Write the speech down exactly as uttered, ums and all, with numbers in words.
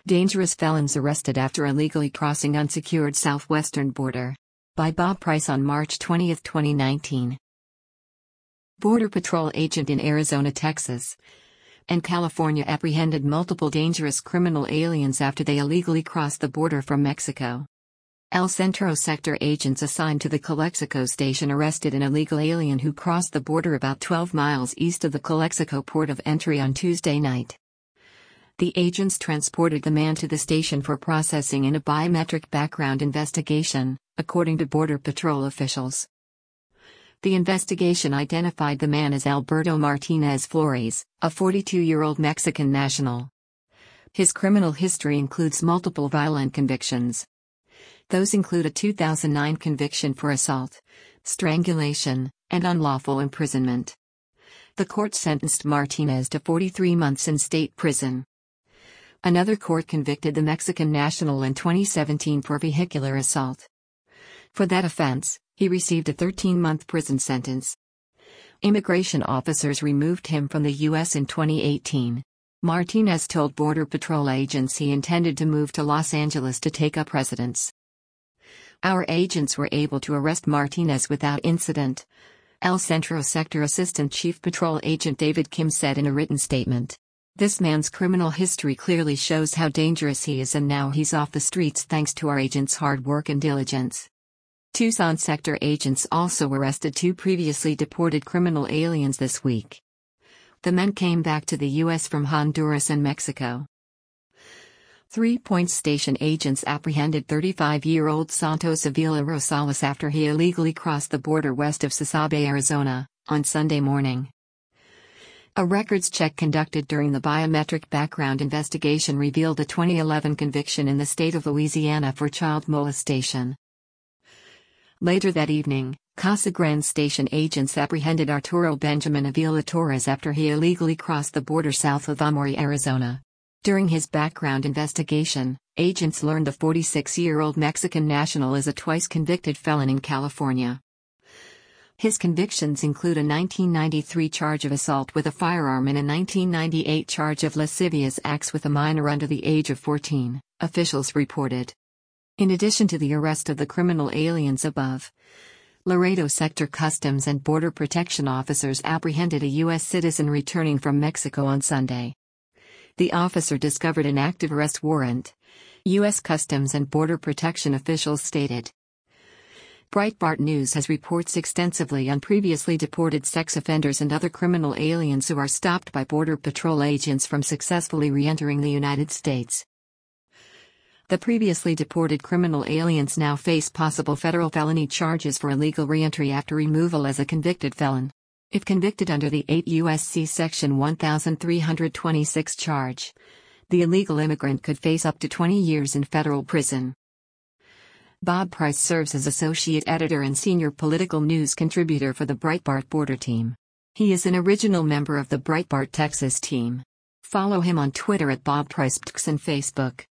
Dangerous felons arrested after illegally crossing unsecured southwestern border. By Bob Price on March twentieth, twenty nineteen. Border Patrol agent in Arizona, Texas, and California apprehended multiple dangerous criminal aliens after they illegally crossed the border from Mexico. El Centro sector agents assigned to the Calexico station arrested an illegal alien who crossed the border about twelve miles east of the Calexico port of entry on Tuesday night. The agents transported the man to the station for processing in a biometric background investigation, according to Border Patrol officials. The investigation identified the man as Alberto Martinez Flores, a forty-two-year-old Mexican national. His criminal history includes multiple violent convictions. Those include a two thousand nine conviction for assault, strangulation, and unlawful imprisonment. The court sentenced Martinez to forty-three months in state prison. Another court convicted the Mexican national in twenty seventeen for vehicular assault. For that offense, he received a thirteen-month prison sentence. Immigration officers removed him from the U S in twenty eighteen. Martinez told Border Patrol agents he intended to move to Los Angeles to take up residence. Our agents were able to arrest Martinez without incident, El Centro Sector Assistant Chief Patrol Agent David Kim said in a written statement. This man's criminal history clearly shows how dangerous he is, and now he's off the streets thanks to our agents' hard work and diligence. Tucson sector agents also arrested two previously deported criminal aliens this week. The men came back to the U S from Honduras and Mexico. Three Point Station agents apprehended thirty-five-year-old Santos Avila Rosales after he illegally crossed the border west of Sasabe, Arizona, on Sunday morning. A records check conducted during the biometric background investigation revealed a twenty eleven conviction in the state of Louisiana for child molestation. Later that evening, Casa Grande Station agents apprehended Arturo Benjamin Avila Torres after he illegally crossed the border south of Amory, Arizona. During his background investigation, agents learned the forty-six-year-old Mexican national is a twice-convicted felon in California. His convictions include a nineteen ninety-three charge of assault with a firearm and a nineteen ninety-eight charge of lascivious acts with a minor under the age of fourteen, officials reported. In addition to the arrest of the criminal aliens above, Laredo Sector Customs and Border Protection officers apprehended a U S citizen returning from Mexico on Sunday. The officer discovered an active arrest warrant, U S Customs and Border Protection officials stated. Breitbart News has reports extensively on previously deported sex offenders and other criminal aliens who are stopped by Border Patrol agents from successfully re-entering the United States. The previously deported criminal aliens now face possible federal felony charges for illegal re-entry after removal as a convicted felon. If convicted under the eight U S C Section thirteen twenty-six charge, the illegal immigrant could face up to twenty years in federal prison. Bob Price serves as associate editor and senior political news contributor for the Breitbart Border team. He is an original member of the Breitbart Texas team. Follow him on Twitter at Bob Price and Facebook.